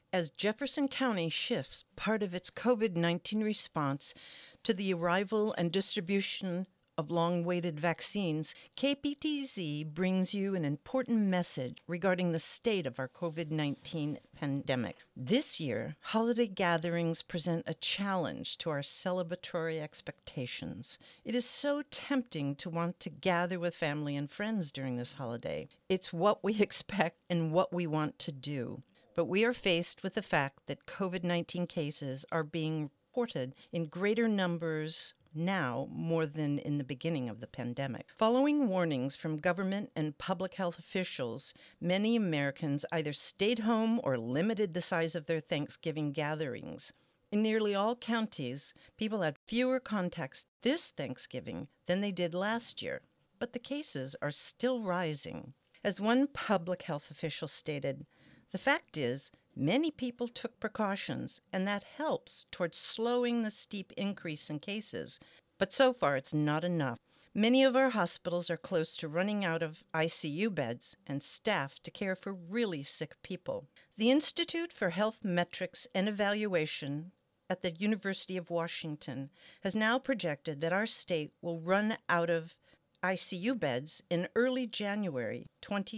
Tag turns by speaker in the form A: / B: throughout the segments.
A: As Jefferson County shifts part of its COVID-19 response to the arrival and distribution of long-awaited vaccines, KPTZ brings you an important message regarding the state of our COVID-19 pandemic. This year, holiday gatherings present a challenge to our celebratory expectations. It is so tempting to want to gather with family and friends during this holiday. It's what we expect and what we want to do. But we are faced with the fact that COVID-19 cases are being reported in greater numbers now more than in the beginning of the pandemic. Following warnings from government and public health officials, many Americans either stayed home or limited the size of their Thanksgiving gatherings. In nearly all counties, people had fewer contacts this Thanksgiving than they did last year, but the cases are still rising. As one public health official stated, the fact is, many people took precautions, and that helps towards slowing the steep increase in cases. But so far, it's not enough. Many of our hospitals are close to running out of ICU beds and staff to care for really sick people. The Institute for Health Metrics and Evaluation at the University of Washington has now projected that our state will run out of ICU beds in early January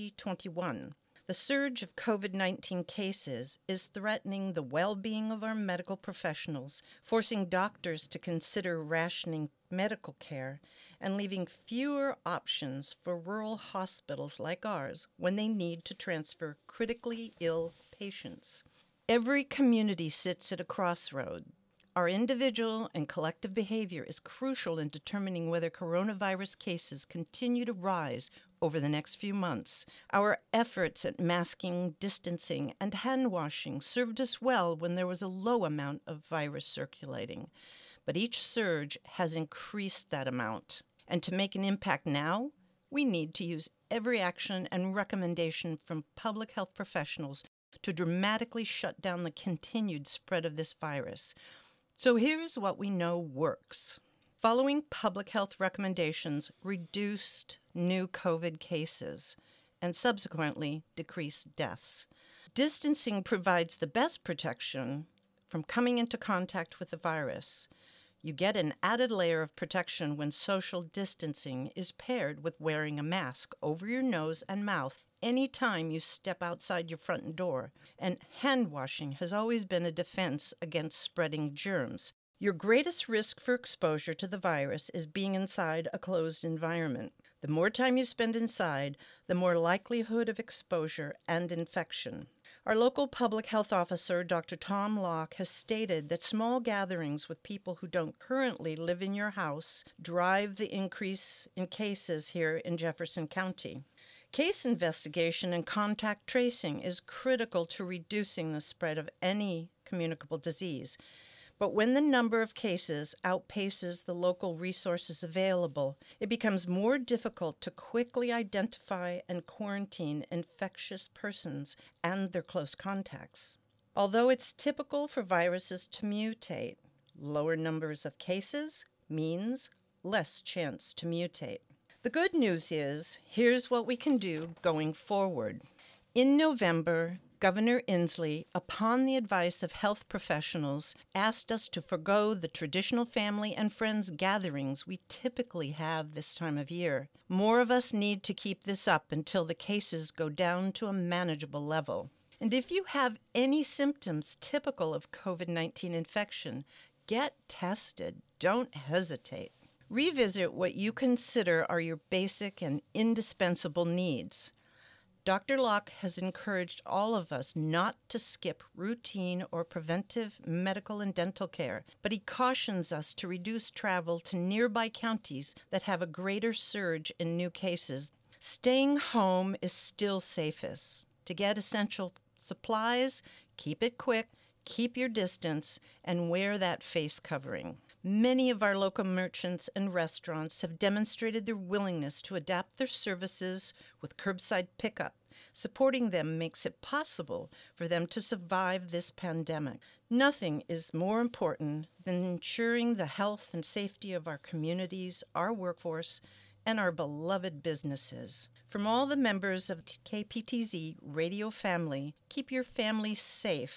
A: 2021. The surge of COVID-19 cases is threatening the well-being of our medical professionals, forcing doctors to consider rationing medical care and leaving fewer options for rural hospitals like ours when they need to transfer critically ill patients. Every community sits at a crossroad. Our individual and collective behavior is crucial in determining whether coronavirus cases continue to rise over the next few months. Our efforts at masking, distancing, and hand washing served us well when there was a low amount of virus circulating. But each surge has increased that amount. And to make an impact now, we need to use every action and recommendation from public health professionals to dramatically shut down the continued spread of this virus. So here's what we know works. Following public health recommendations reduced new COVID cases and subsequently decreased deaths. Distancing provides the best protection from coming into contact with the virus. You get an added layer of protection when social distancing is paired with wearing a mask over your nose and mouth anytime you step outside your front door, and hand washing has always been a defense against spreading germs. Your greatest risk for exposure to the virus is being inside a closed environment. The more time you spend inside, the more likelihood of exposure and infection. Our local public health officer, Dr. Tom Locke, has stated that small gatherings with people who don't currently live in your house drive the increase in cases here in Jefferson County. Case investigation and contact tracing is critical to reducing the spread of any communicable disease. But when the number of cases outpaces the local resources available, it becomes more difficult to quickly identify and quarantine infectious persons and their close contacts. Although it's typical for viruses to mutate, lower numbers of cases means less chance to mutate. The good news is, here's what we can do going forward. In November, Governor Inslee, upon the advice of health professionals, asked us to forgo the traditional family and friends gatherings we typically have this time of year. More of us need to keep this up until the cases go down to a manageable level. And if you have any symptoms typical of COVID-19 infection, get tested. Don't hesitate. Revisit what you consider are your basic and indispensable needs. Dr. Locke has encouraged all of us not to skip routine or preventive medical and dental care, but he cautions us to reduce travel to nearby counties that have a greater surge in new cases. Staying home is still safest. To get essential supplies, keep it quick, keep your distance, and wear that face covering. Many of our local merchants and restaurants have demonstrated their willingness to adapt their services with curbside pickup. Supporting them makes it possible for them to survive this pandemic. Nothing is more important than ensuring the health and safety of our communities, our workforce, and our beloved businesses. From all the members of KPTZ Radio family, keep your family safe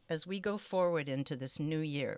A: as we go forward into this new year.